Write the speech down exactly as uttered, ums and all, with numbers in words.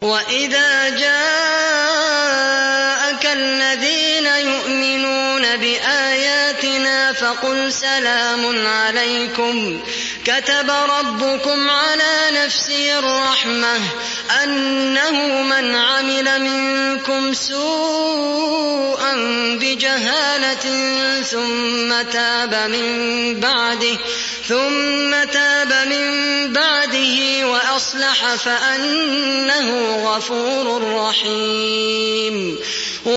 وإذا جاءك الذين يؤمنون بآياتنا فقل سلام عليكم كتب ربكم على نفسه الرحمة أنه من عمل منكم سوءا بجهالة ثم تاب من بعده ثم تاب من بعده وأصلح فأنه غفور رحيم